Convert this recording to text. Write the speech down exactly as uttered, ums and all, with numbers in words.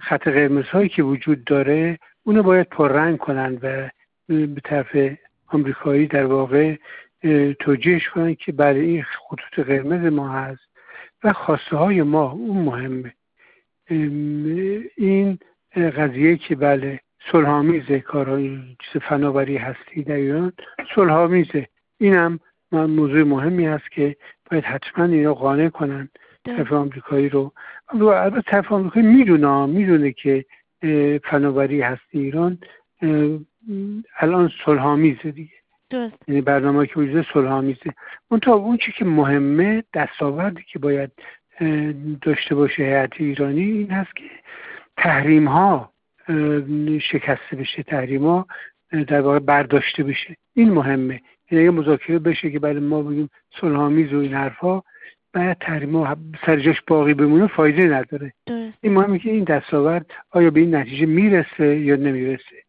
خط قرمز هایی که وجود داره اونو باید پررنگ کنن و به طرف آمریکایی در واقع توجیهش کنن که بله این خطوط قرمز ما هست و خواسته های ما اون مهمه. این قضیه که بله صلح‌آمیزه کارهای چیز فناوری هستی در ایران صلح‌آمیزه، این هم موضوع مهمی هست که باید حتما اینا قانع کنن طرف آمریکایی رو. البته طرف آمریکایی میدونه میدونه که فناوری هستی ایران الان صلح‌آمیزه دیگه، یعنی برنامه‌ای که وجود صلح‌آمیزه. منتها اون چیزی که مهمه دستاوردی که باید داشته باشه هیئت ایرانی این هست که تحریم ها شکسته بشه، تحریم ها در واقع برداشته بشه. این مهمه، یعنی اگه مذاکره بشه که برای ما بگیم صلح‌آمیز و این حرفا بعد تحریم ها سر جاش باقی بمونه فایده نداره. این مهمه که این دستاورد آیا به این نتیجه میرسه یا نمیرسه.